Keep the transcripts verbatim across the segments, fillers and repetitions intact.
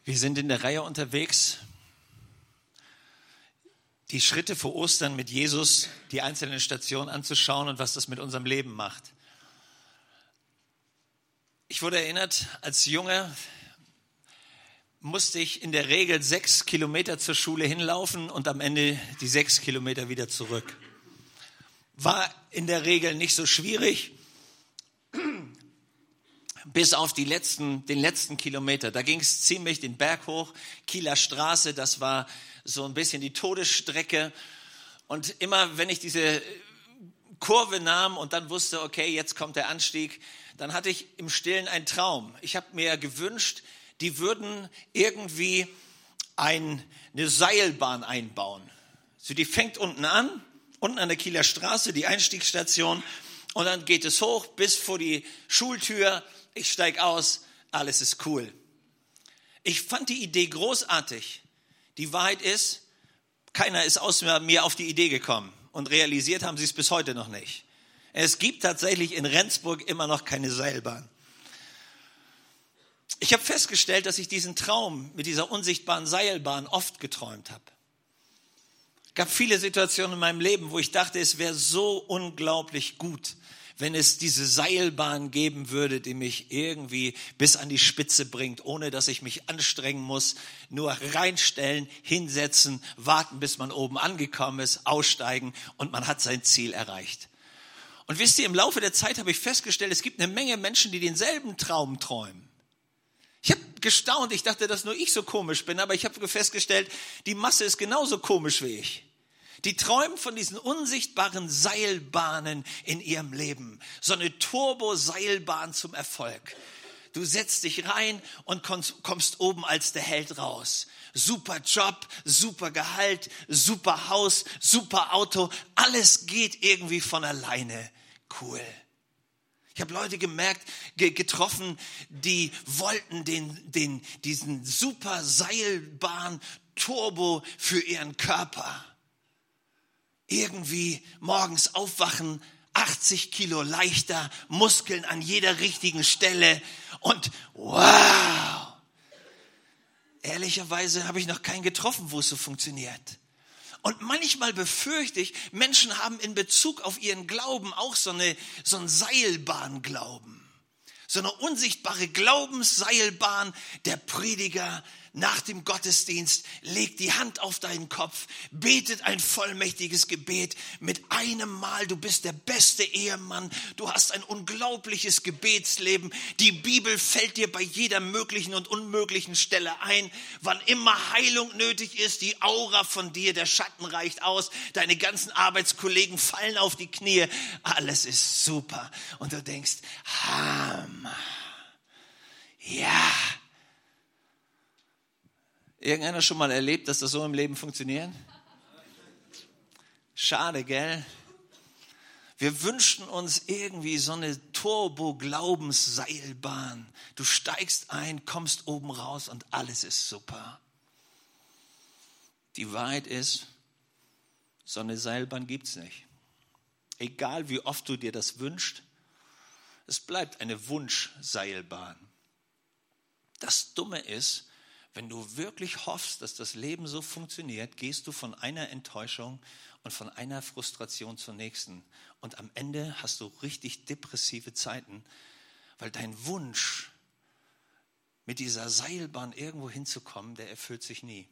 Wir sind in der Reihe unterwegs, die Schritte vor Ostern mit Jesus, die einzelnen Stationen anzuschauen und was das mit unserem Leben macht. Ich wurde erinnert, als Junge musste ich in der Regel sechs Kilometer zur Schule hinlaufen und am Ende die sechs Kilometer wieder zurück. War in der Regel nicht so schwierig, bis auf die letzten, den letzten Kilometer. Da ging es ziemlich den Berg hoch, Kieler Straße, das war so ein bisschen die Todesstrecke. Und immer, wenn ich diese Kurve nahm und dann wusste, okay, jetzt kommt der Anstieg, dann hatte ich im Stillen einen Traum. Ich habe mir gewünscht, die würden irgendwie ein, eine Seilbahn einbauen. So, die fängt unten an, unten an der Kieler Straße, die Einstiegsstation, und dann geht es hoch bis vor die Schultür. Ich steige aus, alles ist cool. Ich fand die Idee großartig. Die Wahrheit ist, keiner ist aus mir auf die Idee gekommen und realisiert haben sie es bis heute noch nicht. Es gibt tatsächlich in Rendsburg immer noch keine Seilbahn. Ich habe festgestellt, dass ich diesen Traum mit dieser unsichtbaren Seilbahn oft geträumt habe. Es gab viele Situationen in meinem Leben, wo ich dachte, es wäre so unglaublich gut, wenn es diese Seilbahn geben würde, die mich irgendwie bis an die Spitze bringt, ohne dass ich mich anstrengen muss, nur reinstellen, hinsetzen, warten, bis man oben angekommen ist, aussteigen und man hat sein Ziel erreicht. Und wisst ihr, im Laufe der Zeit habe ich festgestellt, es gibt eine Menge Menschen, die denselben Traum träumen. Ich habe gestaunt, ich dachte, dass nur ich so komisch bin, aber ich habe festgestellt, die Masse ist genauso komisch wie ich. Die träumen von diesen unsichtbaren Seilbahnen in ihrem Leben. So eine Turbo-Seilbahn zum Erfolg. Du setzt dich rein und kommst oben als der Held raus. Super Job, super Gehalt, super Haus, super Auto. Alles geht irgendwie von alleine. Cool. Ich habe Leute gemerkt, getroffen, die wollten den, den, diesen super Seilbahn-Turbo für ihren Körper. Irgendwie morgens aufwachen, achtzig Kilo leichter, Muskeln an jeder richtigen Stelle und wow! Ehrlicherweise habe ich noch keinen getroffen, wo es so funktioniert. Und manchmal befürchte ich, Menschen haben in Bezug auf ihren Glauben auch so eine, so einen Seilbahnglauben. So eine unsichtbare Glaubensseilbahn. Der Prediger nach dem Gottesdienst legt die Hand auf deinen Kopf, betet ein vollmächtiges Gebet mit einem Mal. Du bist der beste Ehemann. Du hast ein unglaubliches Gebetsleben. Die Bibel fällt dir bei jeder möglichen und unmöglichen Stelle ein. Wann immer Heilung nötig ist, die Aura von dir, der Schatten reicht aus. Deine ganzen Arbeitskollegen fallen auf die Knie. Alles ist super. Und du denkst, Hammer. Ja. Irgendeiner schon mal erlebt, dass das so im Leben funktioniert? Schade, gell? Wir wünschten uns irgendwie so eine Turbo-Glaubensseilbahn. Du steigst ein, kommst oben raus und alles ist super. Die Wahrheit ist, so eine Seilbahn gibt's nicht. Egal wie oft du dir das wünschst, es bleibt eine Wunschseilbahn. Das Dumme ist, wenn du wirklich hoffst, dass das Leben so funktioniert, gehst du von einer Enttäuschung und von einer Frustration zur nächsten. Und am Ende hast du richtig depressive Zeiten, weil dein Wunsch, mit dieser Seilbahn irgendwo hinzukommen, der erfüllt sich nie.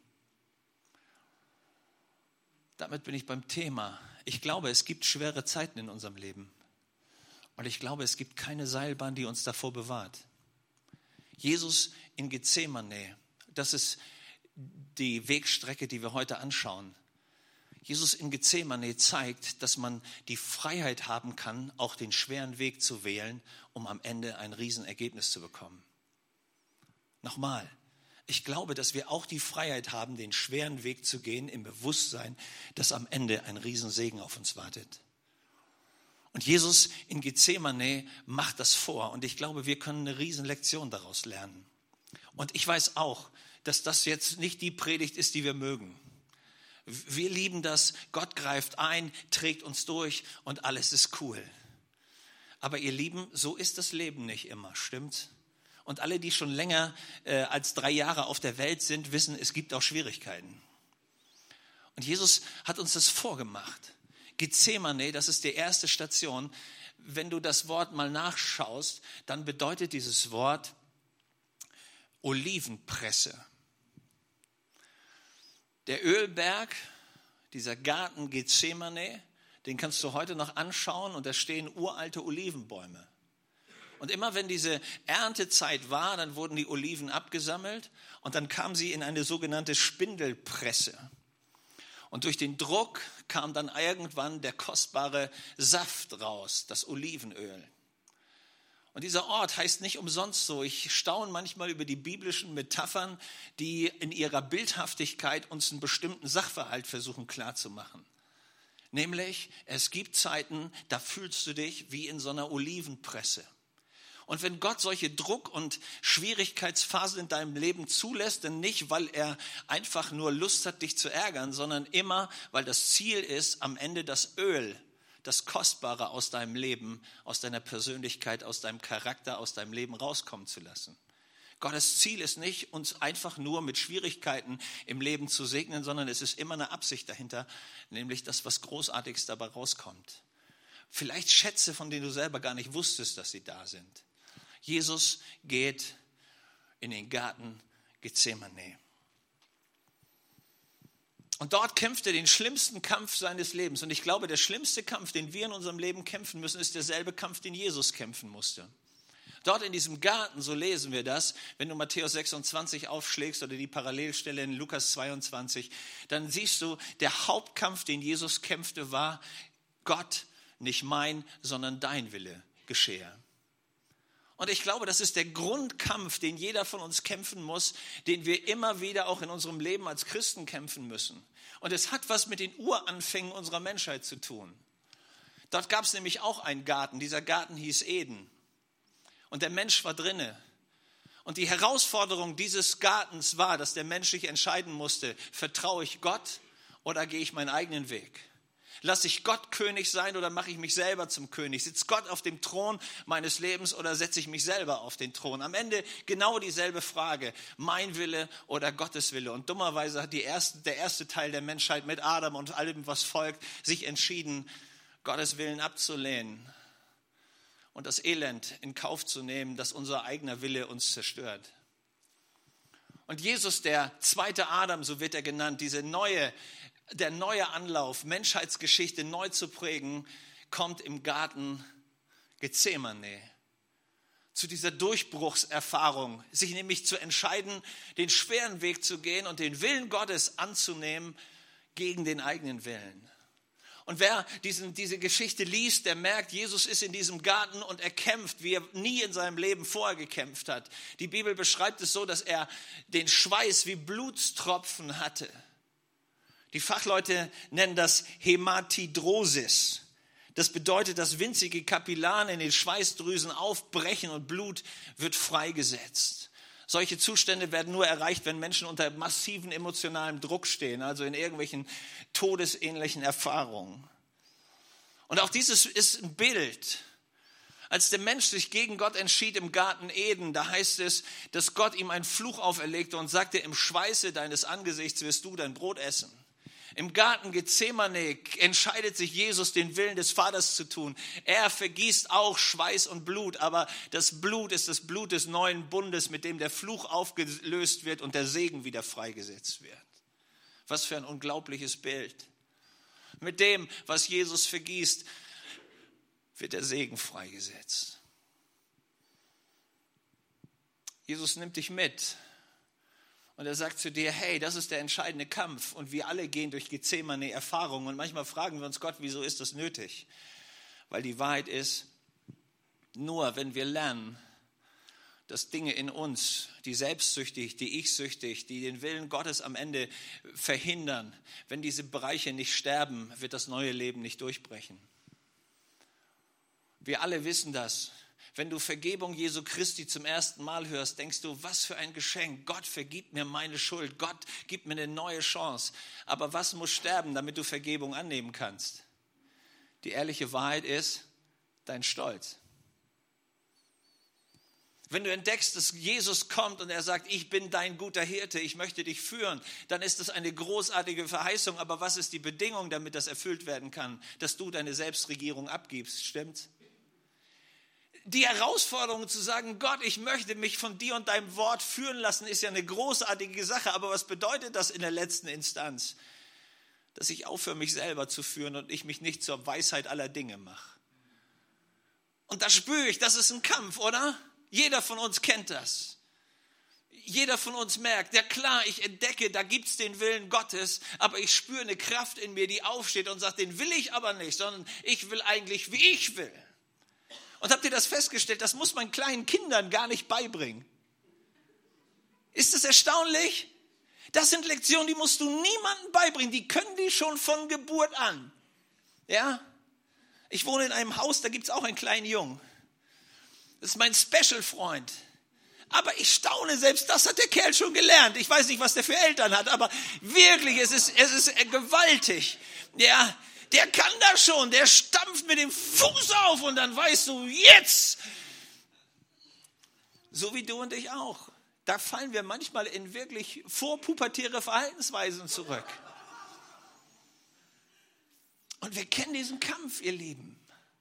Damit bin ich beim Thema. Ich glaube, es gibt schwere Zeiten in unserem Leben. Und ich glaube, es gibt keine Seilbahn, die uns davor bewahrt. Jesus in Gethsemane, das ist die Wegstrecke, die wir heute anschauen. Jesus in Gethsemane zeigt, dass man die Freiheit haben kann, auch den schweren Weg zu wählen, um am Ende ein Riesenergebnis zu bekommen. Nochmal, ich glaube, dass wir auch die Freiheit haben, den schweren Weg zu gehen, im Bewusstsein, dass am Ende ein Riesensegen auf uns wartet. Und Jesus in Gethsemane macht das vor. Und ich glaube, wir können eine Riesenlektion daraus lernen. Und ich weiß auch, dass das jetzt nicht die Predigt ist, die wir mögen. Wir lieben das, Gott greift ein, trägt uns durch und alles ist cool. Aber ihr Lieben, so ist das Leben nicht immer, stimmt's? Und alle, die schon länger äh, als drei Jahre auf der Welt sind, wissen, es gibt auch Schwierigkeiten. Und Jesus hat uns das vorgemacht. Gethsemane, das ist die erste Station. Wenn du das Wort mal nachschaust, dann bedeutet dieses Wort Olivenpresse. Der Ölberg, dieser Garten Gethsemane, den kannst du heute noch anschauen und da stehen uralte Olivenbäume. Und immer wenn diese Erntezeit war, dann wurden die Oliven abgesammelt und dann kamen sie in eine sogenannte Spindelpresse. Und durch den Druck kam dann irgendwann der kostbare Saft raus, das Olivenöl. Und dieser Ort heißt nicht umsonst so. Ich staune manchmal über die biblischen Metaphern, die in ihrer Bildhaftigkeit uns einen bestimmten Sachverhalt versuchen klarzumachen. Nämlich, es gibt Zeiten, da fühlst du dich wie in so einer Olivenpresse. Und wenn Gott solche Druck- und Schwierigkeitsphasen in deinem Leben zulässt, dann nicht, weil er einfach nur Lust hat, dich zu ärgern, sondern immer, weil das Ziel ist, am Ende das Öl, das Kostbare aus deinem Leben, aus deiner Persönlichkeit, aus deinem Charakter, aus deinem Leben rauskommen zu lassen. Gottes Ziel ist nicht, uns einfach nur mit Schwierigkeiten im Leben zu segnen, sondern es ist immer eine Absicht dahinter, nämlich das, was Großartiges dabei rauskommt. Vielleicht Schätze, von denen du selber gar nicht wusstest, dass sie da sind. Jesus geht in den Garten Gethsemane. Und dort kämpft er den schlimmsten Kampf seines Lebens. Und ich glaube, der schlimmste Kampf, den wir in unserem Leben kämpfen müssen, ist derselbe Kampf, den Jesus kämpfen musste. Dort in diesem Garten, so lesen wir das, wenn du Matthäus sechsundzwanzig aufschlägst oder die Parallelstelle in Lukas zweiundzwanzig, dann siehst du, der Hauptkampf, den Jesus kämpfte, war: Gott, nicht mein, sondern dein Wille geschehe. Und ich glaube, das ist der Grundkampf, den jeder von uns kämpfen muss, den wir immer wieder auch in unserem Leben als Christen kämpfen müssen. Und es hat was mit den Uranfängen unserer Menschheit zu tun. Dort gab es nämlich auch einen Garten. Dieser Garten hieß Eden. Und der Mensch war drinne. Und die Herausforderung dieses Gartens war, dass der Mensch sich entscheiden musste: Vertraue ich Gott oder gehe ich meinen eigenen Weg? Lasse ich Gott König sein oder mache ich mich selber zum König? Sitzt Gott auf dem Thron meines Lebens oder setze ich mich selber auf den Thron? Am Ende genau dieselbe Frage: Mein Wille oder Gottes Wille? Und dummerweise hat die erste, der erste Teil der Menschheit mit Adam und allem, was folgt, sich entschieden, Gottes Willen abzulehnen und das Elend in Kauf zu nehmen, dass unser eigener Wille uns zerstört. Und Jesus, der zweite Adam, so wird er genannt, diese neue Der neue Anlauf, Menschheitsgeschichte neu zu prägen, kommt im Garten Gethsemane. Zu dieser Durchbruchserfahrung, sich nämlich zu entscheiden, den schweren Weg zu gehen und den Willen Gottes anzunehmen gegen den eigenen Willen. Und wer diesen, diese Geschichte liest, der merkt, Jesus ist in diesem Garten und er kämpft, wie er nie in seinem Leben vorher gekämpft hat. Die Bibel beschreibt es so, dass er den Schweiß wie Blutstropfen hatte. Die Fachleute nennen das Hämatidrosis. Das bedeutet, dass winzige Kapillaren in den Schweißdrüsen aufbrechen und Blut wird freigesetzt. Solche Zustände werden nur erreicht, wenn Menschen unter massiven emotionalem Druck stehen, also in irgendwelchen todesähnlichen Erfahrungen. Und auch dieses ist ein Bild. Als der Mensch sich gegen Gott entschied im Garten Eden, da heißt es, dass Gott ihm einen Fluch auferlegte und sagte: Im Schweiße deines Angesichts wirst du dein Brot essen. Im Garten Gethsemane entscheidet sich Jesus, den Willen des Vaters zu tun. Er vergießt auch Schweiß und Blut, aber das Blut ist das Blut des neuen Bundes, mit dem der Fluch aufgelöst wird und der Segen wieder freigesetzt wird. Was für ein unglaubliches Bild. Mit dem, was Jesus vergießt, wird der Segen freigesetzt. Jesus nimmt dich mit. Und er sagt zu dir: Hey, das ist der entscheidende Kampf. Und wir alle gehen durch Gethsemane-Erfahrungen. Und manchmal fragen wir uns: Gott, wieso ist das nötig? Weil die Wahrheit ist, nur wenn wir lernen, dass Dinge in uns, die selbstsüchtig, die ich-süchtig, die den Willen Gottes am Ende verhindern, wenn diese Bereiche nicht sterben, wird das neue Leben nicht durchbrechen. Wir alle wissen das. Wenn du Vergebung Jesu Christi zum ersten Mal hörst, denkst du: Was für ein Geschenk. Gott vergibt mir meine Schuld. Gott gibt mir eine neue Chance. Aber was muss sterben, damit du Vergebung annehmen kannst? Die ehrliche Wahrheit ist dein Stolz. Wenn du entdeckst, dass Jesus kommt und er sagt, ich bin dein guter Hirte, ich möchte dich führen, dann ist das eine großartige Verheißung. Aber was ist die Bedingung, damit das erfüllt werden kann? Dass du deine Selbstregierung abgibst, stimmt's? Die Herausforderung zu sagen, Gott, ich möchte mich von dir und deinem Wort führen lassen, ist ja eine großartige Sache. Aber was bedeutet das in der letzten Instanz? Dass ich aufhöre, mich selber zu führen und ich mich nicht zur Weisheit aller Dinge mache. Und da spüre ich, das ist ein Kampf, oder? Jeder von uns kennt das. Jeder von uns merkt, ja klar, ich entdecke, da gibt es den Willen Gottes, aber ich spüre eine Kraft in mir, die aufsteht und sagt, den will ich aber nicht, sondern ich will eigentlich, wie ich will. Und habt ihr das festgestellt, das muss man kleinen Kindern gar nicht beibringen. Ist das erstaunlich? Das sind Lektionen, die musst du niemandem beibringen, die können die schon von Geburt an. Ja? Ich wohne in einem Haus, da gibt es auch einen kleinen Jungen. Das ist mein Special-Freund. Aber ich staune, selbst das hat der Kerl schon gelernt. Ich weiß nicht, was der für Eltern hat, aber wirklich, es ist, es ist gewaltig. Ja, der kann das schon, der stampft mit dem Fuß auf und dann weißt du, jetzt. So wie du und ich auch. Da fallen wir manchmal in wirklich vorpubertäre Verhaltensweisen zurück. Und wir kennen diesen Kampf, ihr Lieben.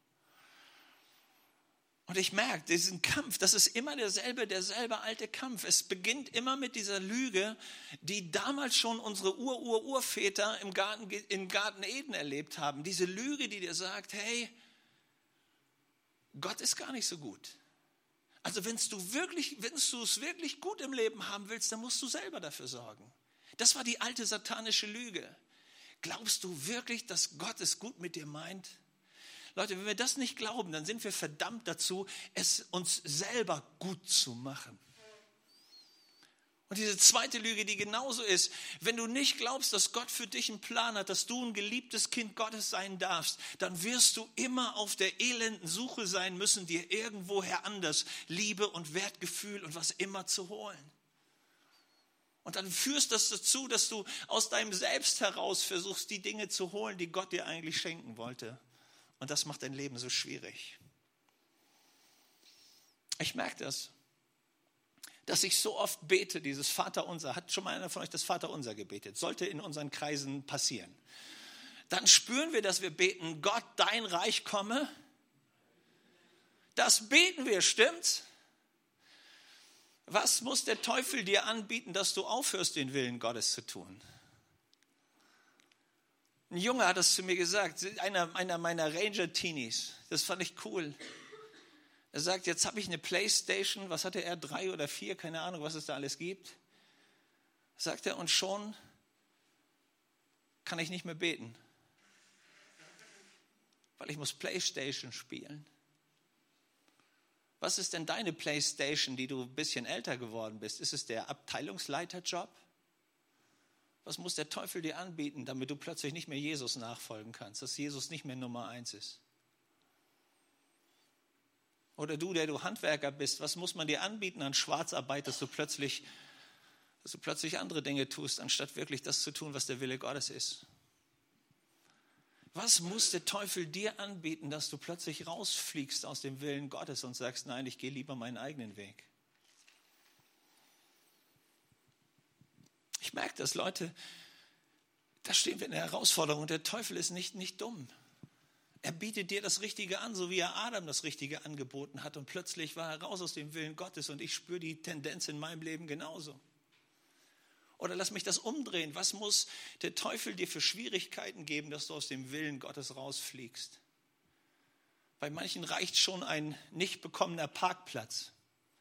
Und ich merke, diesen Kampf, das ist immer derselbe, derselbe alte Kampf. Es beginnt immer mit dieser Lüge, die damals schon unsere Ur-Ur-Urväter im Garten, im Garten Eden erlebt haben. Diese Lüge, die dir sagt, hey, Gott ist gar nicht so gut. Also wenn du wirklich, wenn du es wirklich gut im Leben haben willst, dann musst du selber dafür sorgen. Das war die alte satanische Lüge. Glaubst du wirklich, dass Gott es gut mit dir meint? Leute, wenn wir das nicht glauben, dann sind wir verdammt dazu, es uns selber gut zu machen. Und diese zweite Lüge, die genauso ist, wenn du nicht glaubst, dass Gott für dich einen Plan hat, dass du ein geliebtes Kind Gottes sein darfst, dann wirst du immer auf der elenden Suche sein müssen, dir irgendwoher anders Liebe und Wertgefühl und was immer zu holen. Und dann führst das dazu, dass du aus deinem Selbst heraus versuchst, die Dinge zu holen, die Gott dir eigentlich schenken wollte. Und das macht dein Leben so schwierig. Ich merke das, dass ich so oft bete, dieses Vaterunser. Hat schon mal einer von euch das Vaterunser gebetet? Sollte in unseren Kreisen passieren. Dann spüren wir, dass wir beten, Gott, dein Reich komme. Das beten wir, stimmt's? Was muss der Teufel dir anbieten, dass du aufhörst, den Willen Gottes zu tun? Ein Junge hat das zu mir gesagt, einer, einer meiner Ranger-Teenies. Das fand ich cool. Er sagt, jetzt habe ich eine Playstation, was hatte er, drei oder vier, keine Ahnung, was es da alles gibt. Sagt er, und schon kann ich nicht mehr beten. Weil ich muss Playstation spielen. Was ist denn deine Playstation, die du ein bisschen älter geworden bist? Ist es der Abteilungsleiterjob? Was muss der Teufel dir anbieten, damit du plötzlich nicht mehr Jesus nachfolgen kannst, dass Jesus nicht mehr Nummer eins ist? Oder du, der du Handwerker bist, was muss man dir anbieten an Schwarzarbeit, dass du plötzlich, dass du plötzlich andere Dinge tust, anstatt wirklich das zu tun, was der Wille Gottes ist? Was muss der Teufel dir anbieten, dass du plötzlich rausfliegst aus dem Willen Gottes und sagst, nein, ich gehe lieber meinen eigenen Weg? Ich merke das, Leute, da stehen wir in der Herausforderung. Der Teufel ist nicht, nicht dumm. Er bietet dir das Richtige an, so wie er Adam das Richtige angeboten hat. Und plötzlich war er raus aus dem Willen Gottes und ich spüre die Tendenz in meinem Leben genauso. Oder lass mich das umdrehen. Was muss der Teufel dir für Schwierigkeiten geben, dass du aus dem Willen Gottes rausfliegst? Bei manchen reicht schon ein nicht bekommener Parkplatz.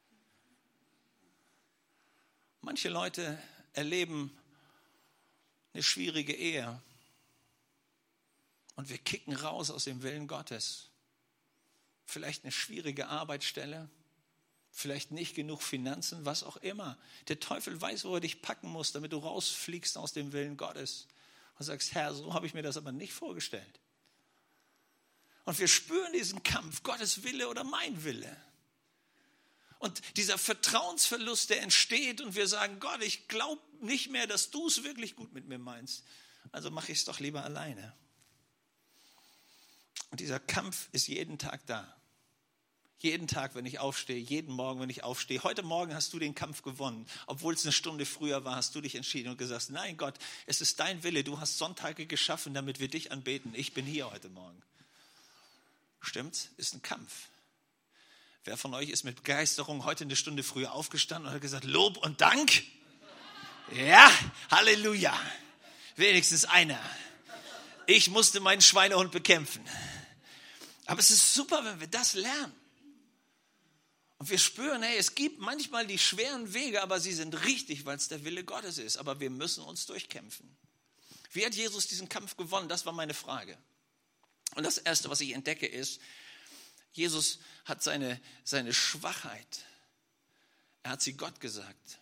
Manche Leute erleben eine schwierige Ehe und wir kicken raus aus dem Willen Gottes. Vielleicht eine schwierige Arbeitsstelle, vielleicht nicht genug Finanzen, was auch immer. Der Teufel weiß, wo er dich packen muss, damit du rausfliegst aus dem Willen Gottes und sagst, Herr, so habe ich mir das aber nicht vorgestellt. Und wir spüren diesen Kampf, Gottes Wille oder mein Wille. Und dieser Vertrauensverlust, der entsteht und wir sagen, Gott, ich glaube nicht mehr, dass du es wirklich gut mit mir meinst. Also mache ich es doch lieber alleine. Und dieser Kampf ist jeden Tag da. Jeden Tag, wenn ich aufstehe, jeden Morgen, wenn ich aufstehe. Heute Morgen hast du den Kampf gewonnen. Obwohl es eine Stunde früher war, hast du dich entschieden und gesagt, nein Gott, es ist dein Wille. Du hast Sonntage geschaffen, damit wir dich anbeten. Ich bin hier heute Morgen. Stimmt's? Ist ein Kampf. Wer von euch ist mit Begeisterung heute eine Stunde früher aufgestanden und hat gesagt, Lob und Dank? Ja, Halleluja. Wenigstens einer. Ich musste meinen Schweinehund bekämpfen. Aber es ist super, wenn wir das lernen. Und wir spüren, hey, es gibt manchmal die schweren Wege, aber sie sind richtig, weil es der Wille Gottes ist. Aber wir müssen uns durchkämpfen. Wie hat Jesus diesen Kampf gewonnen? Das war meine Frage. Und das Erste, was ich entdecke, ist, Jesus hat seine, seine Schwachheit, er hat sie Gott gesagt.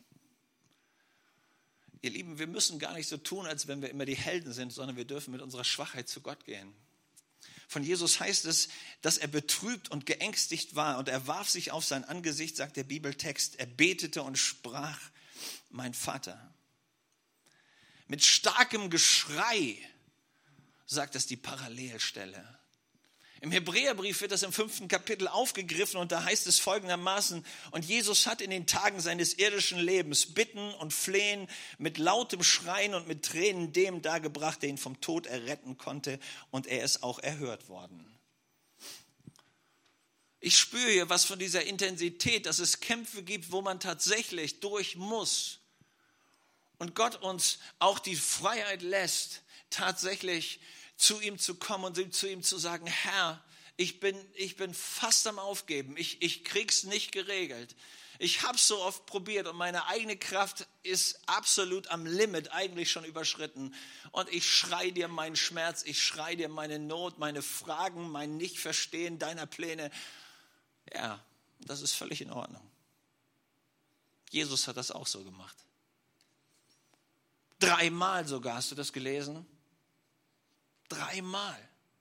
Ihr Lieben, wir müssen gar nicht so tun, als wenn wir immer die Helden sind, sondern wir dürfen mit unserer Schwachheit zu Gott gehen. Von Jesus heißt es, dass er betrübt und geängstigt war und er warf sich auf sein Angesicht, sagt der Bibeltext. Er betete und sprach, mein Vater. Mit starkem Geschrei, sagt das die Parallelstelle. Im Hebräerbrief wird das im fünften Kapitel aufgegriffen und da heißt es folgendermaßen, und Jesus hat in den Tagen seines irdischen Lebens Bitten und Flehen mit lautem Schreien und mit Tränen dem dargebracht, der ihn vom Tod erretten konnte, und er ist auch erhört worden. Ich spüre hier was von dieser Intensität, dass es Kämpfe gibt, wo man tatsächlich durch muss und Gott uns auch die Freiheit lässt, tatsächlich zu ihm zu kommen und zu ihm zu sagen, Herr, ich bin, ich bin fast am Aufgeben, ich, ich krieg's nicht geregelt. Ich habe es so oft probiert und meine eigene Kraft ist absolut am Limit, eigentlich schon überschritten. Und ich schrei dir meinen Schmerz, ich schrei dir meine Not, meine Fragen, mein Nichtverstehen deiner Pläne. Ja, das ist völlig in Ordnung. Jesus hat das auch so gemacht. Dreimal sogar, hast du das gelesen? Dreimal.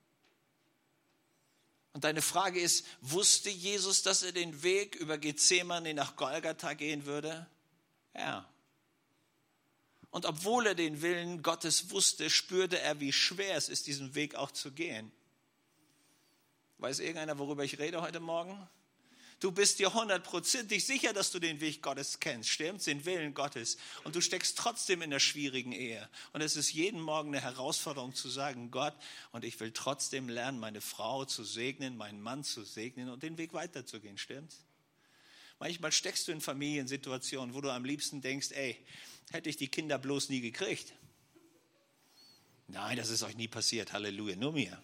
Und deine Frage ist, wusste Jesus, dass er den Weg über Gethsemane nach Golgatha gehen würde? Ja. Und obwohl er den Willen Gottes wusste, spürte er, wie schwer es ist, diesen Weg auch zu gehen. Weiß irgendeiner, worüber ich rede heute Morgen? Du bist dir hundertprozentig sicher, dass du den Weg Gottes kennst, stimmt's? Den Willen Gottes. Und du steckst trotzdem in der schwierigen Ehe. Und es ist jeden Morgen eine Herausforderung zu sagen, Gott, und ich will trotzdem lernen, meine Frau zu segnen, meinen Mann zu segnen und den Weg weiterzugehen, stimmt's? Manchmal steckst du in Familiensituationen, wo du am liebsten denkst, ey, hätte ich die Kinder bloß nie gekriegt. Nein, das ist euch nie passiert, Halleluja, nur mir.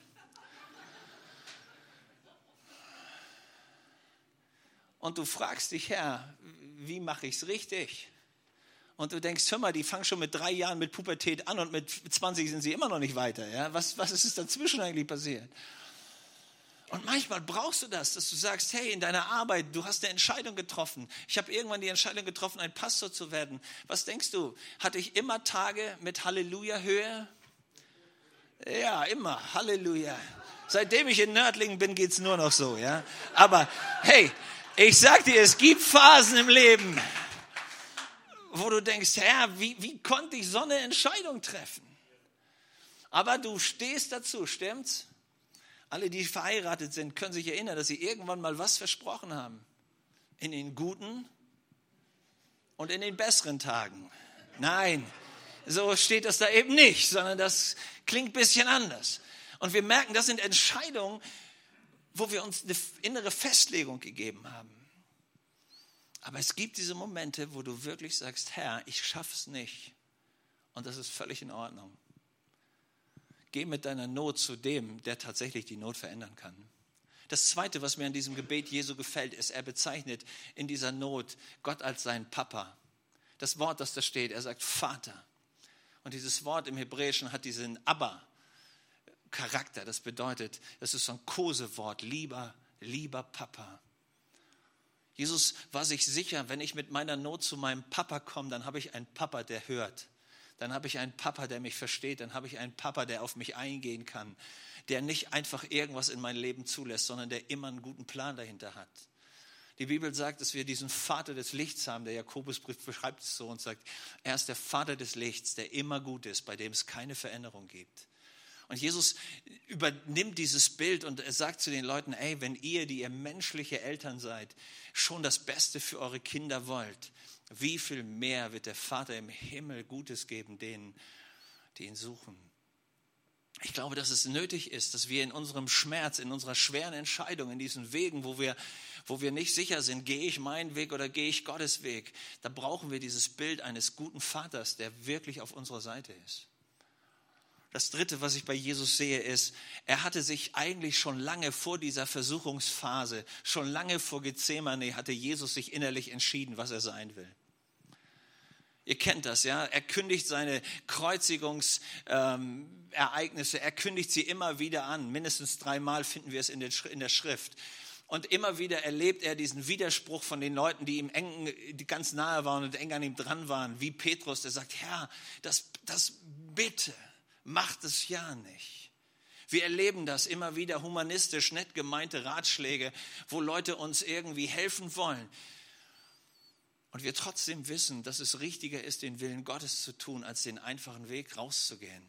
Und du fragst dich, Herr, wie mache ich es richtig? Und du denkst, hör mal, die fangen schon mit drei Jahren mit Pubertät an und mit zwanzig sind sie immer noch nicht weiter. Ja? Was, was ist dazwischen eigentlich passiert? Und manchmal brauchst du das, dass du sagst, hey, in deiner Arbeit, du hast eine Entscheidung getroffen. Ich habe irgendwann die Entscheidung getroffen, ein Pastor zu werden. Was denkst du? Hatte ich immer Tage mit Halleluja-Höhe? Ja, immer. Halleluja. Seitdem ich in Nördlingen bin, geht es nur noch so. Ja? Aber hey, ich sag dir, es gibt Phasen im Leben, wo du denkst, Herr, wie, wie konnte ich so eine Entscheidung treffen? Aber du stehst dazu, stimmt's? Alle, die verheiratet sind, können sich erinnern, dass sie irgendwann mal was versprochen haben. In den guten und in den besseren Tagen. Nein, so steht das da eben nicht, sondern das klingt ein bisschen anders. Und wir merken, das sind Entscheidungen, wo wir uns eine innere Festlegung gegeben haben. Aber es gibt diese Momente, wo du wirklich sagst, Herr, ich schaff's nicht. Und das ist völlig in Ordnung. Geh mit deiner Not zu dem, der tatsächlich die Not verändern kann. Das Zweite, was mir an diesem Gebet Jesu gefällt, ist, er bezeichnet in dieser Not Gott als seinen Papa. Das Wort, das da steht, er sagt Vater. Und dieses Wort im Hebräischen hat diesen Abba Charakter. Das bedeutet, das ist so ein Kosewort, lieber, lieber Papa. Jesus war sich sicher, wenn ich mit meiner Not zu meinem Papa komme, dann habe ich einen Papa, der hört. Dann habe ich einen Papa, der mich versteht. Dann habe ich einen Papa, der auf mich eingehen kann. Der nicht einfach irgendwas in mein Leben zulässt, sondern der immer einen guten Plan dahinter hat. Die Bibel sagt, dass wir diesen Vater des Lichts haben. Der Jakobusbrief beschreibt es so und sagt, er ist der Vater des Lichts, der immer gut ist, bei dem es keine Veränderung gibt. Und Jesus übernimmt dieses Bild und er sagt zu den Leuten, ey, wenn ihr, die ihr menschliche Eltern seid, schon das Beste für eure Kinder wollt, wie viel mehr wird der Vater im Himmel Gutes geben denen, die ihn suchen. Ich glaube, dass es nötig ist, dass wir in unserem Schmerz, in unserer schweren Entscheidung, in diesen Wegen, wo wir, wo wir nicht sicher sind, gehe ich meinen Weg oder gehe ich Gottes Weg, da brauchen wir dieses Bild eines guten Vaters, der wirklich auf unserer Seite ist. Das Dritte, was ich bei Jesus sehe, ist, er hatte sich eigentlich schon lange vor dieser Versuchungsphase, schon lange vor Gethsemane, hatte Jesus sich innerlich entschieden, was er sein will. Ihr kennt das, ja? Er kündigt seine Kreuzigungsereignisse, ähm, er kündigt sie immer wieder an. Mindestens dreimal finden wir es in der, in der Schrift. Und immer wieder erlebt er diesen Widerspruch von den Leuten, die ihm eng, die ganz nahe waren und eng an ihm dran waren, wie Petrus, der sagt, Herr, das, das bitte, macht es ja nicht. Wir erleben das immer wieder humanistisch, nett gemeinte Ratschläge, wo Leute uns irgendwie helfen wollen. Und wir trotzdem wissen, dass es richtiger ist, den Willen Gottes zu tun, als den einfachen Weg rauszugehen.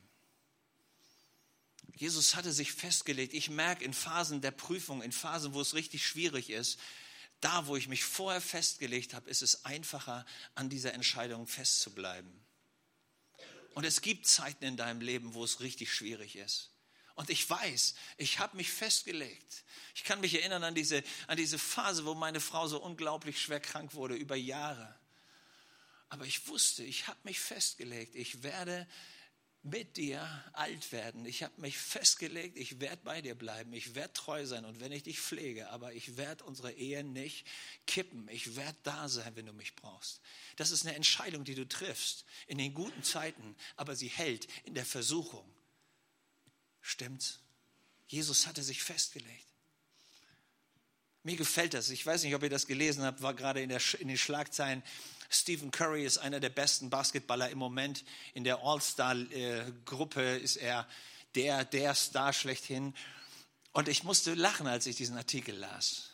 Jesus hatte sich festgelegt, ich merke in Phasen der Prüfung, in Phasen, wo es richtig schwierig ist, da, wo ich mich vorher festgelegt habe, ist es einfacher, an dieser Entscheidung festzubleiben. Und es gibt Zeiten in deinem Leben, wo es richtig schwierig ist. Und ich weiß, ich habe mich festgelegt. Ich kann mich erinnern an diese, an diese Phase, wo meine Frau so unglaublich schwer krank wurde, über Jahre. Aber ich wusste, ich habe mich festgelegt, ich werde mit dir alt werden. Ich habe mich festgelegt, ich werde bei dir bleiben, ich werde treu sein und wenn ich dich pflege, aber ich werde unsere Ehe nicht kippen. Ich werde da sein, wenn du mich brauchst. Das ist eine Entscheidung, die du triffst in den guten Zeiten, aber sie hält in der Versuchung. Stimmt's? Jesus hatte sich festgelegt. Mir gefällt das. Ich weiß nicht, ob ihr das gelesen habt, war gerade in, der, in den Schlagzeilen. Stephen Curry ist einer der besten Basketballer im Moment. In der All-Star-Gruppe ist er der, der Star schlechthin. Und ich musste lachen, als ich diesen Artikel las.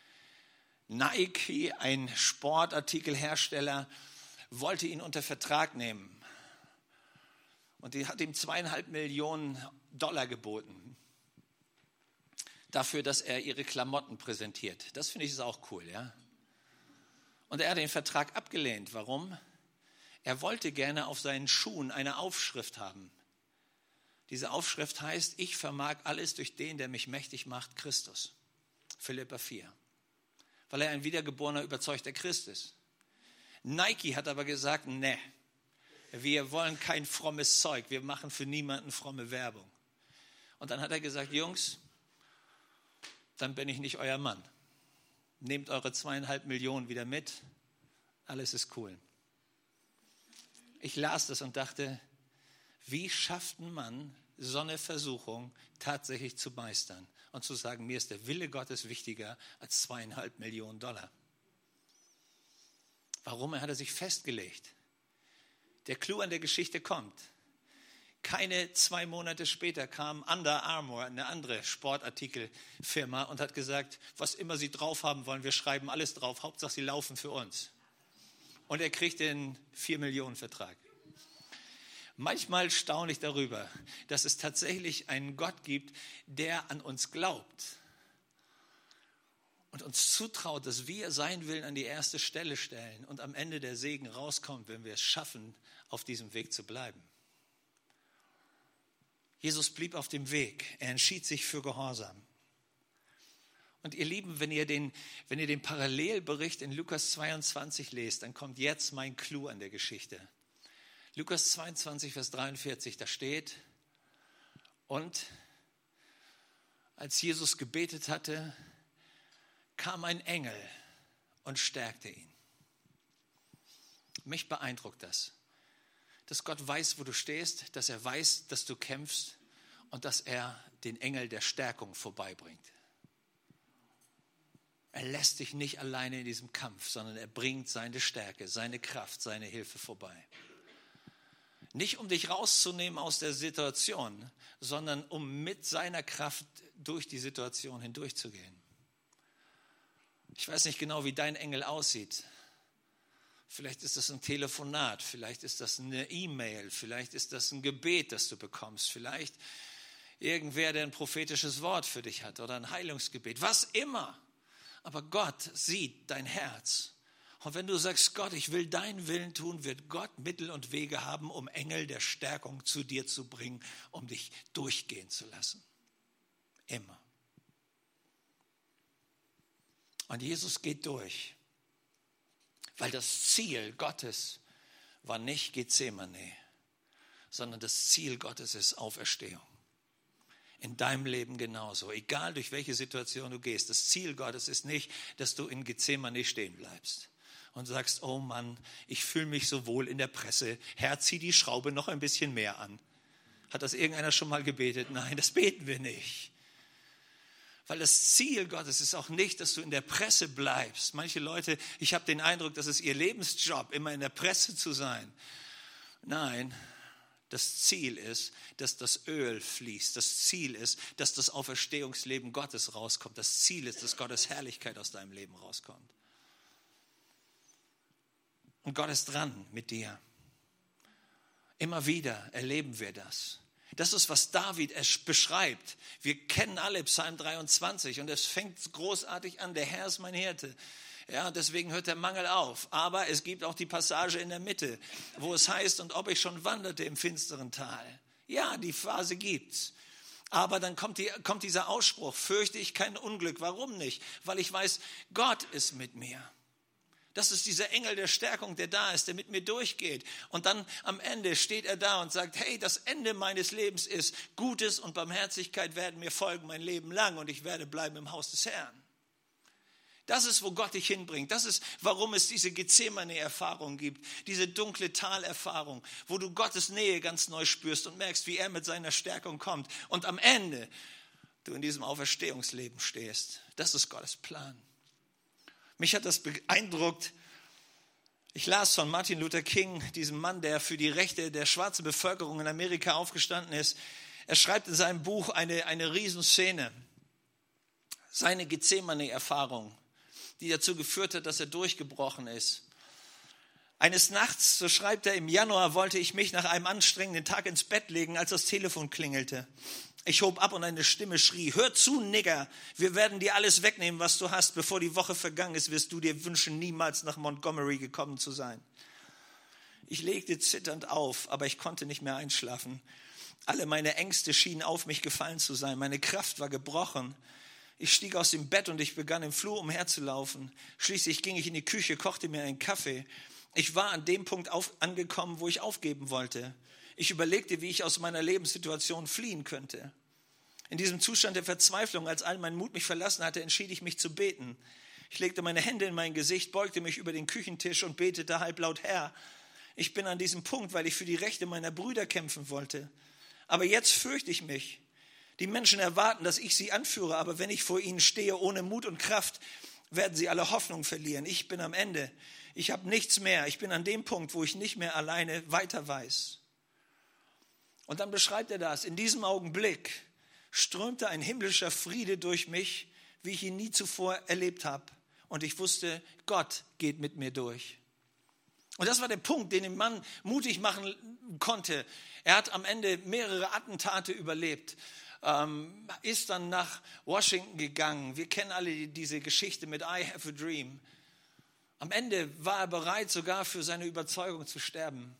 Nike, ein Sportartikelhersteller, wollte ihn unter Vertrag nehmen. Und die hat ihm zweieinhalb Millionen Dollar geboten. Dafür, dass er ihre Klamotten präsentiert. Das finde ich ist auch cool, ja. Und er hat den Vertrag abgelehnt. Warum? Er wollte gerne auf seinen Schuhen eine Aufschrift haben. Diese Aufschrift heißt, ich vermag alles durch den, der mich mächtig macht, Christus. Philipper vier. Weil er ein wiedergeborener, überzeugter Christ ist. Nike hat aber gesagt, ne, wir wollen kein frommes Zeug. Wir machen für niemanden fromme Werbung. Und dann hat er gesagt, Jungs, dann bin ich nicht euer Mann. Nehmt eure zweieinhalb Millionen wieder mit. Alles ist cool. Ich las das und dachte, wie schafft ein Mann, so eine Versuchung tatsächlich zu meistern und zu sagen, mir ist der Wille Gottes wichtiger als zweieinhalb Millionen Dollar. Warum? Er hatte sich festgelegt. Der Clou an der Geschichte kommt. Keine zwei Monate später kam Under Armour, eine andere Sportartikelfirma, und hat gesagt, was immer sie drauf haben wollen, wir schreiben alles drauf, Hauptsache sie laufen für uns. Und er kriegt den vier Millionen Vertrag. Manchmal staune ich darüber, dass es tatsächlich einen Gott gibt, der an uns glaubt und uns zutraut, dass wir sein Willen an die erste Stelle stellen und am Ende der Segen rauskommt, wenn wir es schaffen, auf diesem Weg zu bleiben. Jesus blieb auf dem Weg. Er entschied sich für Gehorsam. Und ihr Lieben, wenn ihr den, wenn ihr den Parallelbericht in Lukas zweiundzwanzig lest, dann kommt jetzt mein Clou an der Geschichte. Lukas zweiundzwanzig, Vers dreiundvierzig, da steht, und als Jesus gebetet hatte, kam ein Engel und stärkte ihn. Mich beeindruckt das. Dass Gott weiß, wo du stehst, dass er weiß, dass du kämpfst und dass er den Engel der Stärkung vorbeibringt. Er lässt dich nicht alleine in diesem Kampf, sondern er bringt seine Stärke, seine Kraft, seine Hilfe vorbei. Nicht um dich rauszunehmen aus der Situation, sondern um mit seiner Kraft durch die Situation hindurchzugehen. Ich weiß nicht genau, wie dein Engel aussieht. Vielleicht ist das ein Telefonat, vielleicht ist das eine E-Mail, vielleicht ist das ein Gebet, das du bekommst, vielleicht irgendwer, der ein prophetisches Wort für dich hat oder ein Heilungsgebet, was immer. Aber Gott sieht dein Herz. Und wenn du sagst, Gott, ich will deinen Willen tun, wird Gott Mittel und Wege haben, um Engel der Stärkung zu dir zu bringen, um dich durchgehen zu lassen. Immer. Und Jesus geht durch, weil das Ziel Gottes war nicht Gethsemane, sondern das Ziel Gottes ist Auferstehung. In deinem Leben genauso, egal durch welche Situation du gehst. Das Ziel Gottes ist nicht, dass du in Gethsemane stehen bleibst und sagst, oh Mann, ich fühle mich so wohl in der Presse. Herr, zieh die Schraube noch ein bisschen mehr an. Hat das irgendeiner schon mal gebetet? Nein, das beten wir nicht. Weil das Ziel Gottes ist auch nicht, dass du in der Presse bleibst. Manche Leute, ich habe den Eindruck, das ist ihr Lebensjob, immer in der Presse zu sein. Nein, das Ziel ist, dass das Öl fließt. Das Ziel ist, dass das Auferstehungsleben Gottes rauskommt. Das Ziel ist, dass Gottes Herrlichkeit aus deinem Leben rauskommt. Und Gott ist dran mit dir. Immer wieder erleben wir das. Das ist, was David es beschreibt. Wir kennen alle Psalm dreiundzwanzig und es fängt großartig an. Der Herr ist mein Hirte. Ja, deswegen hört der Mangel auf. Aber es gibt auch die Passage in der Mitte, wo es heißt, und ob ich schon wanderte im finsteren Tal. Ja, die Phase gibt's. Aber dann kommt, die, kommt dieser Ausspruch, fürchte ich kein Unglück. Warum nicht? Weil ich weiß, Gott ist mit mir. Das ist dieser Engel der Stärkung, der da ist, der mit mir durchgeht. Und dann am Ende steht er da und sagt, hey, das Ende meines Lebens ist, Gutes und Barmherzigkeit werden mir folgen mein Leben lang und ich werde bleiben im Haus des Herrn. Das ist, wo Gott dich hinbringt. Das ist, warum es diese Gethsemane-Erfahrung gibt, diese dunkle Talerfahrung, wo du Gottes Nähe ganz neu spürst und merkst, wie er mit seiner Stärkung kommt. Und am Ende du in diesem Auferstehungsleben stehst. Das ist Gottes Plan. Mich hat das beeindruckt. Ich las von Martin Luther King, diesem Mann, der für die Rechte der schwarzen Bevölkerung in Amerika aufgestanden ist. Er schreibt in seinem Buch eine, eine Riesenszene. Seine Gethsemane-Erfahrung, die dazu geführt hat, dass er durchgebrochen ist. Eines Nachts, so schreibt er, im Januar wollte ich mich nach einem anstrengenden Tag ins Bett legen, als das Telefon klingelte. Ich hob ab und eine Stimme schrie, hör zu, Nigger, wir werden dir alles wegnehmen, was du hast. Bevor die Woche vergangen ist, wirst du dir wünschen, niemals nach Montgomery gekommen zu sein. Ich legte zitternd auf, aber ich konnte nicht mehr einschlafen. Alle meine Ängste schienen auf mich gefallen zu sein. Meine Kraft war gebrochen. Ich stieg aus dem Bett und ich begann im Flur umherzulaufen. Schließlich ging ich in die Küche, kochte mir einen Kaffee. Ich war an dem Punkt auf, angekommen, wo ich aufgeben wollte. Ich überlegte, wie ich aus meiner Lebenssituation fliehen könnte. In diesem Zustand der Verzweiflung, als all mein Mut mich verlassen hatte, entschied ich mich zu beten. Ich legte meine Hände in mein Gesicht, beugte mich über den Küchentisch und betete halblaut, Herr, ich bin an diesem Punkt, weil ich für die Rechte meiner Brüder kämpfen wollte. Aber jetzt fürchte ich mich. Die Menschen erwarten, dass ich sie anführe, aber wenn ich vor ihnen stehe ohne Mut und Kraft, werden sie alle Hoffnung verlieren. Ich bin am Ende. Ich habe nichts mehr. Ich bin an dem Punkt, wo ich nicht mehr alleine weiter weiß. Und dann beschreibt er das. In diesem Augenblick strömte ein himmlischer Friede durch mich, wie ich ihn nie zuvor erlebt habe. Und ich wusste, Gott geht mit mir durch. Und das war der Punkt, den den Mann mutig machen konnte. Er hat am Ende mehrere Attentate überlebt, ähm, ist dann nach Washington gegangen. Wir kennen alle diese Geschichte mit I have a dream. Am Ende war er bereit, sogar für seine Überzeugung zu sterben.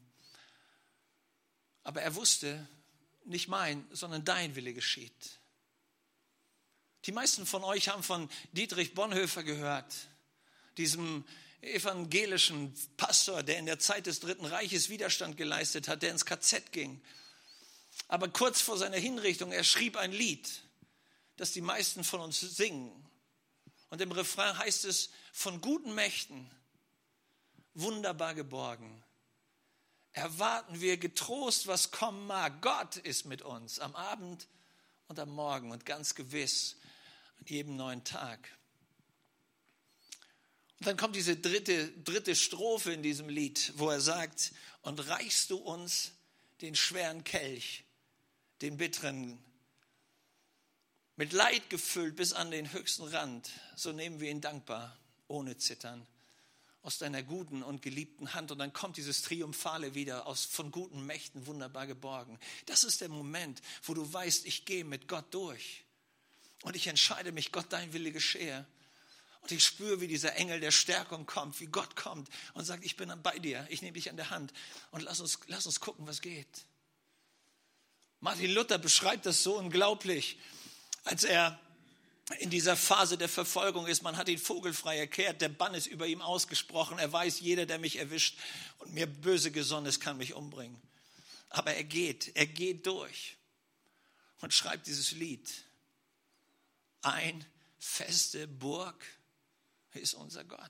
Aber er wusste, nicht mein, sondern dein Wille geschieht. Die meisten von euch haben von Dietrich Bonhoeffer gehört, diesem evangelischen Pastor, der in der Zeit des Dritten Reiches Widerstand geleistet hat, der ins K Z ging. Aber kurz vor seiner Hinrichtung, er schrieb ein Lied, das die meisten von uns singen. Und im Refrain heißt es, von guten Mächten, wunderbar geborgen, erwarten wir getrost, was kommen mag. Gott ist mit uns am Abend und am Morgen und ganz gewiss an jedem neuen Tag. Und dann kommt diese dritte, dritte Strophe in diesem Lied, wo er sagt, und reichst du uns den schweren Kelch, den bitteren, mit Leid gefüllt bis an den höchsten Rand, so nehmen wir ihn dankbar, ohne Zittern aus deiner guten und geliebten Hand. Und dann kommt dieses Triumphale wieder, aus, von guten Mächten wunderbar geborgen. Das ist der Moment, wo du weißt, ich gehe mit Gott durch. Und ich entscheide mich, Gott, dein Wille geschehe. Und ich spüre, wie dieser Engel der Stärkung kommt, wie Gott kommt und sagt, ich bin dann bei dir, ich nehme dich an der Hand und lass uns, lass uns gucken, was geht. Martin Luther beschreibt das so unglaublich, als er in dieser Phase der Verfolgung ist. Man hat ihn vogelfrei erklärt, der Bann ist über ihm ausgesprochen. Er weiß, jeder, der mich erwischt und mir böse gesonnen ist, kann mich umbringen. Aber er geht, er geht durch und schreibt dieses Lied. Ein feste Burg ist unser Gott.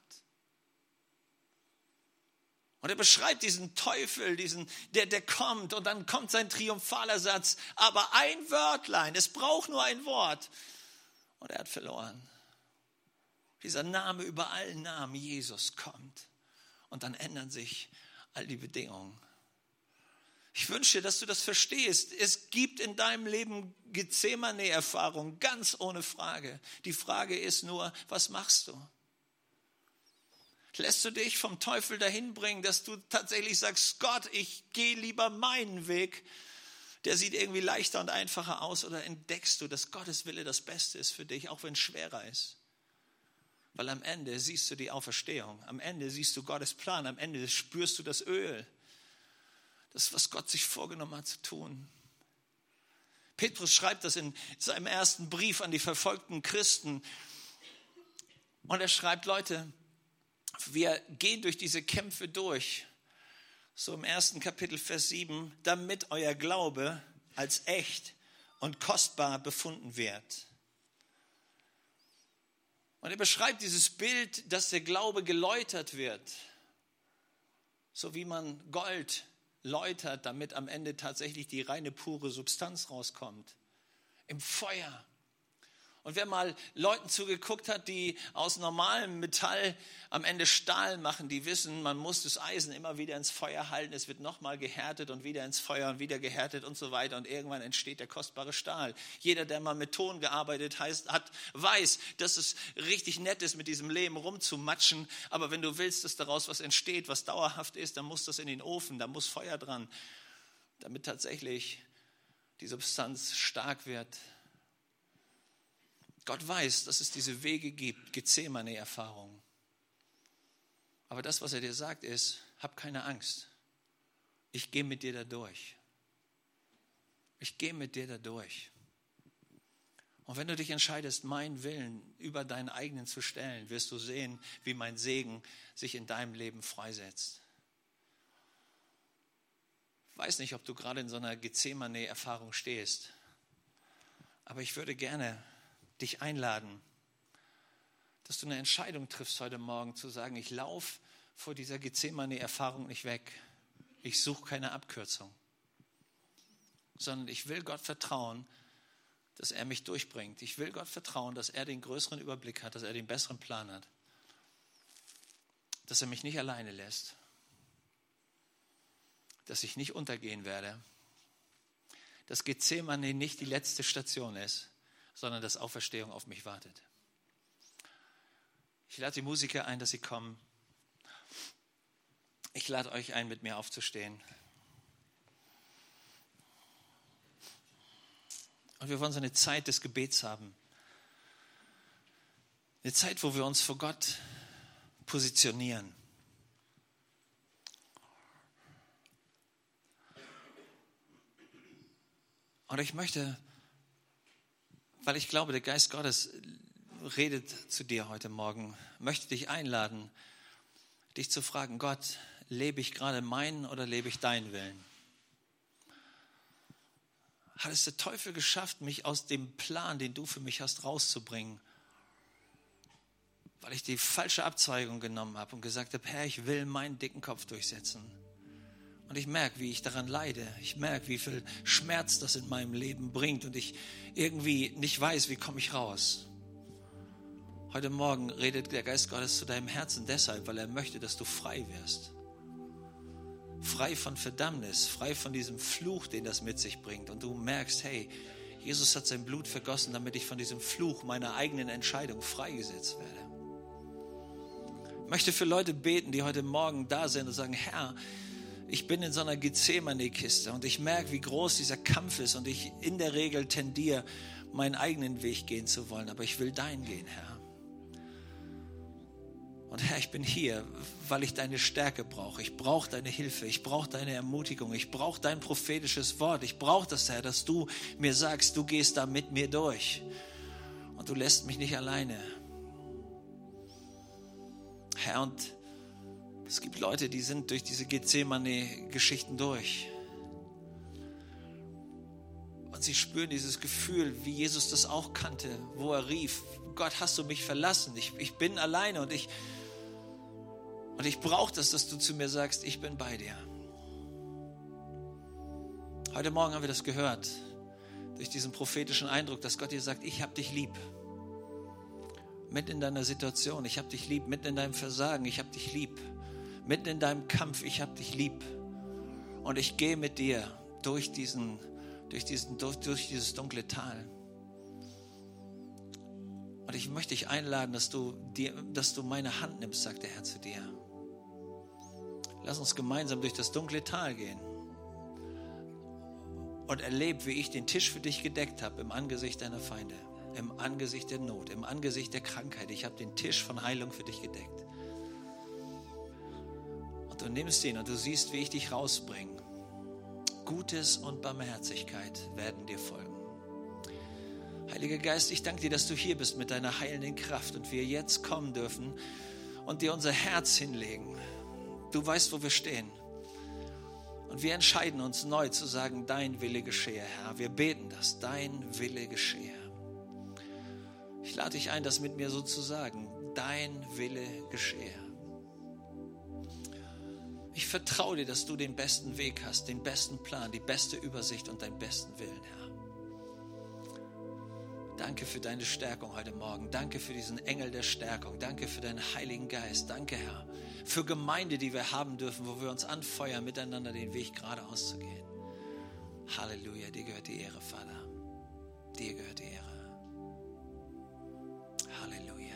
Und er beschreibt diesen Teufel, diesen, der, der kommt und dann kommt sein triumphaler Satz. Aber ein Wörtlein, es braucht nur ein Wort. Und er hat verloren. Dieser Name über allen Namen, Jesus, kommt. Und dann ändern sich all die Bedingungen. Ich wünsche dir, dass du das verstehst. Es gibt in deinem Leben Gethsemane-Erfahrung, ganz ohne Frage. Die Frage ist nur, was machst du? Lässt du dich vom Teufel dahin bringen, dass du tatsächlich sagst, Gott, ich gehe lieber meinen Weg, der sieht irgendwie leichter und einfacher aus, oder entdeckst du, dass Gottes Wille das Beste ist für dich, auch wenn es schwerer ist? Weil am Ende siehst du die Auferstehung, am Ende siehst du Gottes Plan, am Ende spürst du das Öl, das, was Gott sich vorgenommen hat zu tun. Petrus schreibt das in seinem ersten Brief an die verfolgten Christen und er schreibt, Leute, wir gehen durch diese Kämpfe durch, so im ersten Kapitel, Vers sieben, damit euer Glaube als echt und kostbar befunden wird. Und er beschreibt dieses Bild, dass der Glaube geläutert wird, so wie man Gold läutert, damit am Ende tatsächlich die reine, pure Substanz rauskommt, im Feuer. Und wer mal Leuten zugeguckt hat, die aus normalem Metall am Ende Stahl machen, die wissen, man muss das Eisen immer wieder ins Feuer halten. Es wird nochmal gehärtet und wieder ins Feuer und wieder gehärtet und so weiter. Und irgendwann entsteht der kostbare Stahl. Jeder, der mal mit Ton gearbeitet hat, weiß, dass es richtig nett ist, mit diesem Lehm rumzumatschen. Aber wenn du willst, dass daraus was entsteht, was dauerhaft ist, dann muss das in den Ofen, da muss Feuer dran, damit tatsächlich die Substanz stark wird. Gott weiß, dass es diese Wege gibt, Gethsemane-Erfahrungen. Aber das, was er dir sagt, ist, hab keine Angst. Ich gehe mit dir da durch. Ich gehe mit dir da durch. Und wenn du dich entscheidest, meinen Willen über deinen eigenen zu stellen, wirst du sehen, wie mein Segen sich in deinem Leben freisetzt. Ich weiß nicht, ob du gerade in so einer Gethsemane-Erfahrung stehst, aber ich würde gerne dich einladen, dass du eine Entscheidung triffst heute Morgen, zu sagen, ich laufe vor dieser Gethsemane-Erfahrung nicht weg. Ich suche keine Abkürzung, sondern ich will Gott vertrauen, dass er mich durchbringt. Ich will Gott vertrauen, dass er den größeren Überblick hat, dass er den besseren Plan hat, dass er mich nicht alleine lässt, dass ich nicht untergehen werde, dass Gethsemane nicht die letzte Station ist, sondern dass Auferstehung auf mich wartet. Ich lade die Musiker ein, dass sie kommen. Ich lade euch ein, mit mir aufzustehen. Und wir wollen so eine Zeit des Gebets haben. Eine Zeit, wo wir uns vor Gott positionieren. Und ich möchte, weil ich glaube, der Geist Gottes redet zu dir heute Morgen, möchte dich einladen, dich zu fragen, Gott, lebe ich gerade meinen oder lebe ich deinen Willen? Hat es der Teufel geschafft, mich aus dem Plan, den du für mich hast, rauszubringen, weil ich die falsche Abzweigung genommen habe und gesagt habe, Herr, ich will meinen dicken Kopf durchsetzen. Und ich merke, wie ich daran leide. Ich merke, wie viel Schmerz das in meinem Leben bringt und ich irgendwie nicht weiß, wie komme ich raus. Heute Morgen redet der Geist Gottes zu deinem Herzen deshalb, weil er möchte, dass du frei wirst. Frei von Verdammnis, frei von diesem Fluch, den das mit sich bringt. Und du merkst, hey, Jesus hat sein Blut vergossen, damit ich von diesem Fluch meiner eigenen Entscheidung freigesetzt werde. Ich möchte für Leute beten, die heute Morgen da sind und sagen, Herr, ich bin in so einer Gethsemane-Kiste und ich merke, wie groß dieser Kampf ist und ich in der Regel tendiere, meinen eigenen Weg gehen zu wollen, aber ich will deinen gehen, Herr. Und Herr, ich bin hier, weil ich deine Stärke brauche. Ich brauche deine Hilfe, ich brauche deine Ermutigung, ich brauche dein prophetisches Wort. Ich brauche das, Herr, dass du mir sagst, du gehst da mit mir durch und du lässt mich nicht alleine. Herr, und es gibt Leute, die sind durch diese Gethsemane-Geschichten durch. Und sie spüren dieses Gefühl, wie Jesus das auch kannte, wo er rief, Gott, hast du mich verlassen? Ich, ich bin alleine und ich, und ich brauche das, dass du zu mir sagst, ich bin bei dir. Heute Morgen haben wir das gehört, durch diesen prophetischen Eindruck, dass Gott dir sagt, ich habe dich lieb. Mitten in deiner Situation, ich habe dich lieb. Mitten in deinem Versagen, ich habe dich lieb. Mitten in deinem Kampf, ich habe dich lieb. Und ich gehe mit dir durch, diesen, durch, diesen, durch, durch dieses dunkle Tal. Und ich möchte dich einladen, dass du, dir, dass du meine Hand nimmst, sagt der Herr zu dir. Lass uns gemeinsam durch das dunkle Tal gehen. Und erleb, wie ich den Tisch für dich gedeckt habe im Angesicht deiner Feinde. Im Angesicht der Not, im Angesicht der Krankheit. Ich habe den Tisch von Heilung für dich gedeckt. Und du nimmst ihn und du siehst, wie ich dich rausbringe. Gutes und Barmherzigkeit werden dir folgen. Heiliger Geist, ich danke dir, dass du hier bist mit deiner heilenden Kraft und wir jetzt kommen dürfen und dir unser Herz hinlegen. Du weißt, wo wir stehen. Und wir entscheiden uns neu zu sagen, dein Wille geschehe, Herr. Wir beten das, dein Wille geschehe. Ich lade dich ein, das mit mir so zu sagen. Dein Wille geschehe. Ich vertraue dir, dass du den besten Weg hast, den besten Plan, die beste Übersicht und deinen besten Willen, Herr. Danke für deine Stärkung heute Morgen. Danke für diesen Engel der Stärkung. Danke für deinen Heiligen Geist. Danke, Herr, für Gemeinde, die wir haben dürfen, wo wir uns anfeuern, miteinander den Weg geradeaus zu gehen. Halleluja, dir gehört die Ehre, Vater. Dir gehört die Ehre. Halleluja.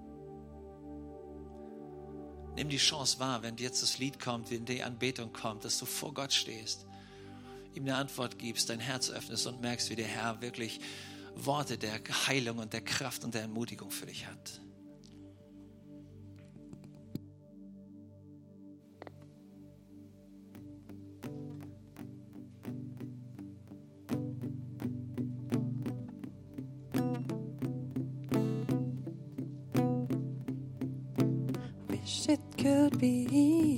Nimm die Chance wahr, wenn jetzt das Lied kommt, wenn die Anbetung kommt, dass du vor Gott stehst, ihm eine Antwort gibst, dein Herz öffnest und merkst, wie der Herr wirklich Worte der Heilung und der Kraft und der Ermutigung für dich hat. Wish it could be